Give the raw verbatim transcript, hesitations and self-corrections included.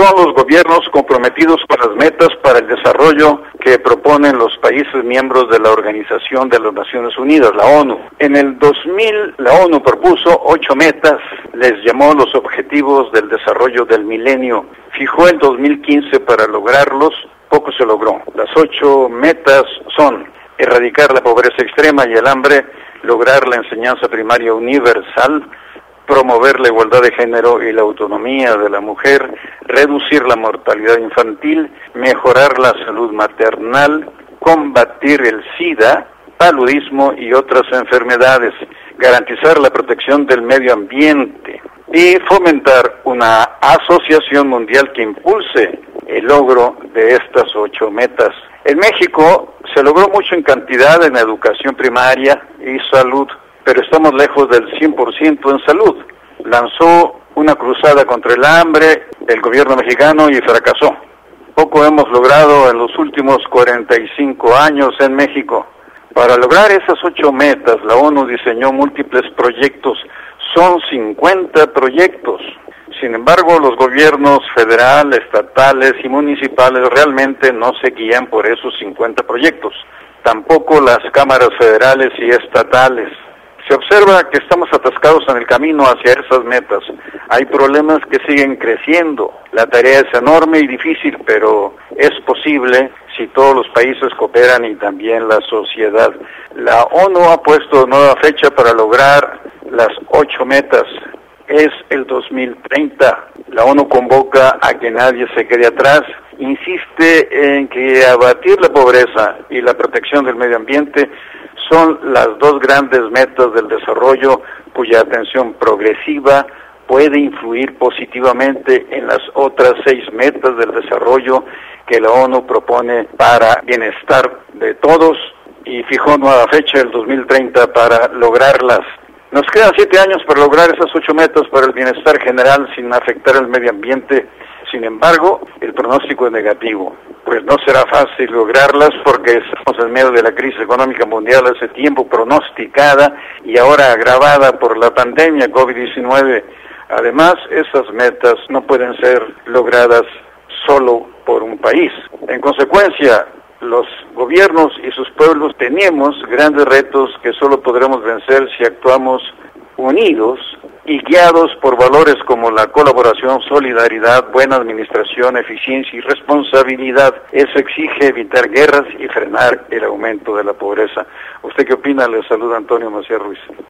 son los gobiernos comprometidos con las metas para el desarrollo que proponen los países miembros de la Organización de las Naciones Unidas, la ONU. En el dos mil, la ONU propuso ocho metas, les llamó los Objetivos del Desarrollo del Milenio. Fijó el dos mil quince para lograrlos, poco se logró. Las ocho metas son erradicar la pobreza extrema y el hambre, lograr la enseñanza primaria universal, promover la igualdad de género y la autonomía de la mujer, reducir la mortalidad infantil, mejorar la salud maternal, combatir el SIDA, paludismo y otras enfermedades, garantizar la protección del medio ambiente y fomentar una asociación mundial que impulse el logro de estas ocho metas. En México se logró mucho en cantidad en educación primaria y salud, pero estamos lejos del cien por ciento en salud. Lanzó una cruzada contra el hambre el gobierno mexicano y fracasó. Poco hemos logrado en los últimos cuarenta y cinco años en México. Para lograr esas ocho metas, la ONU diseñó múltiples proyectos. Son cincuenta proyectos. Sin embargo, los gobiernos federal, estatales y municipales realmente no se guían por esos cincuenta proyectos. Tampoco las cámaras federales y estatales. Se observa que estamos atascados en el camino hacia esas metas. Hay problemas que siguen creciendo. La tarea es enorme y difícil, pero es posible si todos los países cooperan y también la sociedad. La ONU ha puesto nueva fecha para lograr las ocho metas. Es el dos mil treinta. La ONU convoca a que nadie se quede atrás. Insiste en que abatir la pobreza y la protección del medio ambiente son las dos grandes metas del desarrollo cuya atención progresiva puede influir positivamente en las otras seis metas del desarrollo que la ONU propone para bienestar de todos y fijó nueva fecha, el dos mil treinta, para lograrlas. Nos quedan siete años para lograr esas ocho metas para el bienestar general sin afectar el medio ambiente. Sin embargo, el pronóstico es negativo, pues no será fácil lograrlas porque estamos en medio de la crisis económica mundial hace tiempo pronosticada y ahora agravada por la pandemia COVID diecinueve. Además, esas metas no pueden ser logradas solo por un país. En consecuencia, los gobiernos y sus pueblos tenemos grandes retos que solo podremos vencer si actuamos unidos y guiados por valores como la colaboración, solidaridad, buena administración, eficiencia y responsabilidad. Eso exige evitar guerras y frenar el aumento de la pobreza. ¿Usted qué opina? Le saluda Antonio Macías Ruiz.